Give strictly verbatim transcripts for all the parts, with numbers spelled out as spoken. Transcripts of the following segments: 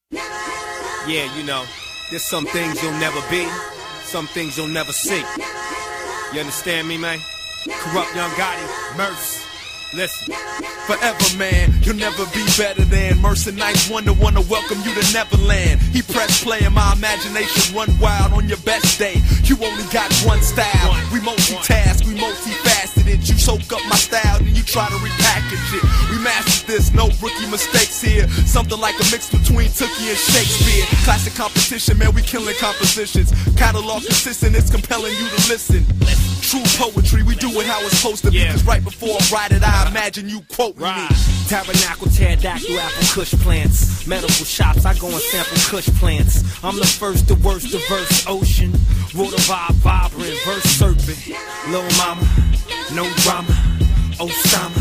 Yeah, you know, there's some things you'll never be, some things you'll never see. You understand me, man? Corrupt Young Gotti, Merce. Listen. Forever, man, you'll never be better than Mercer Nice Wonder wanna welcome you to Neverland. He press play and my imagination run wild on your best day. You only got one style. One, we multitask, one. we multifaceted. You soak up my style, then you try to repackage it. We mastered this, no rookie mistakes here. Something like a mix between Tookie and Shakespeare. Classic competition, man, we killing compositions. Catalog consistent, it's compelling you to listen. True poetry, we do it how it's supposed to be. Yeah. Cause right before I write it, I imagine you quote Right. me. Tabernacle, pterodactyl, apple, kush plants. Medical shops, I go and sample kush plants. I'm the first, the worst, the verse ocean. Water vibe, vibrant, verse serpent. Lil' mama, no drama. Osama,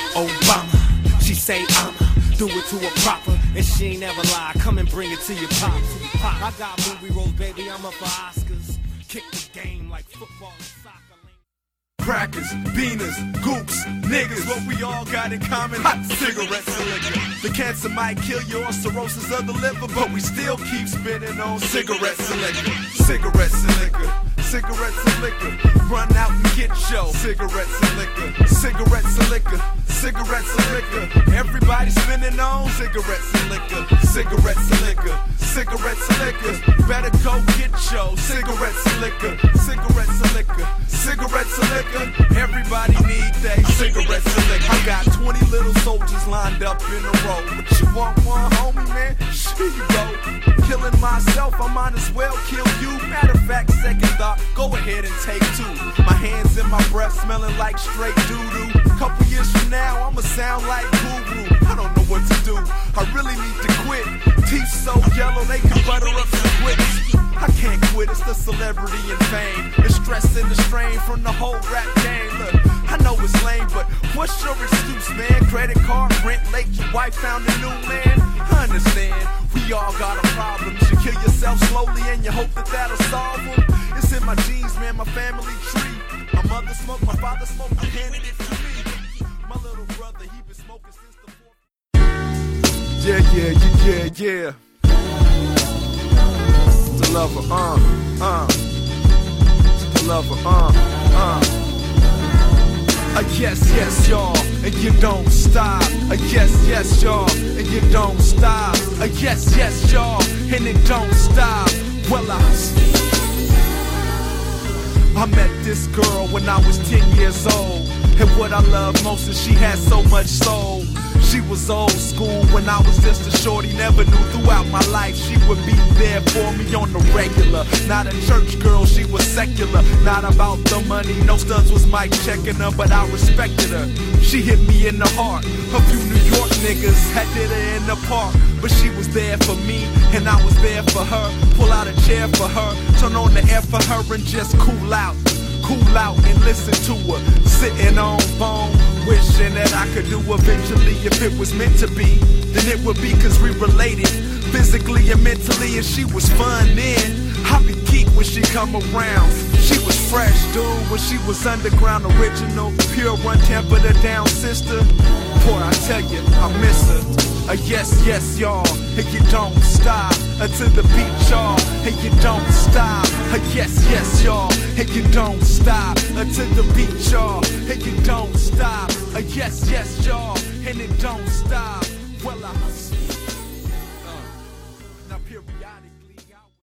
Obama. She say I'ma do it to a proper, and she ain't never lie. Come and bring it to your pop. pop. I got movie roles, baby, I'm up for Oscars. Kick the game like football and soccer. Crackers, beaners, goops, niggas, what we all got in common, hot cigarettes and liquor. The cancer might kill you or cirrhosis of the liver, but we still keep spinning on cigarettes and liquor. Cigarettes and liquor, cigarettes and liquor. Run out and get your cigarettes and liquor. Cigarettes and liquor, cigarettes and liquor. Everybody spinning on cigarettes and liquor. Cigarettes and liquor, cigarettes and liquor. Better go get your cigarettes and liquor. Cigarettes and liquor, cigarettes and liquor. Everybody need they cigarettes and liquor. I got twenty little soldiers lined up in a row. But you want one, homie, man? Here you go. Killing myself, I might as well kill you. Matter of fact, second thought, go ahead and take two. My hands in my breath, smelling like straight doo-doo. Couple years from now, I'ma sound like Guru. I don't know what to do. I really need to quit. Teeth so yellow, they can butter up some grits. I can't quit, it's the celebrity and fame. The stress and the strain from the whole rap game. Look, I know it's lame, but what's your excuse, man? Credit card, rent late, your wife found a new man. I understand, we all got a problem. You kill yourself slowly and you hope that that'll solve them. It's in my genes, man, my family tree. My mother smoked, my father smoked, I handed it to me. My little brother, he been smoking since the fourth. Yeah, yeah, yeah, yeah, yeah. The lover, uh, uh. The lover, uh, uh. Uh, yes, yes, y'all, and you don't stop. Uh, yes, yes, y'all, and you don't stop. Uh, yes, yes, y'all, and it don't stop. Well, I, I met this girl when I was ten years old. And what I love most is she had so much soul. She was old school when I was just a shorty. Never knew throughout my life she would be there for me on the regular. Not a church girl, she was secular. Not about the money, no studs was Mike checking her, but I respected her. She hit me in the heart. A few New York niggas had did her in the park, but she was there for me, and I was there for her. Pull out a chair for her, turn on the air for her and just cool out. Cool out and listen to her, sitting on phone, wishing that I could do eventually. If it was meant to be, then it would be cause we related, physically and mentally, and she was fun then. I be geek when she come around. She was fresh, dude, when she was underground, original, pure, untempered her down sister. Boy, I tell you, I miss her. Uh, yes, yes, y'all, and you don't stop until the beat, y'all, and you don't stop. Uh, yes, yes, y'all, and you don't stop until the beat, y'all, and you don't stop. Uh, yes, yes, y'all, and it don't stop. Well, I uh, now periodically.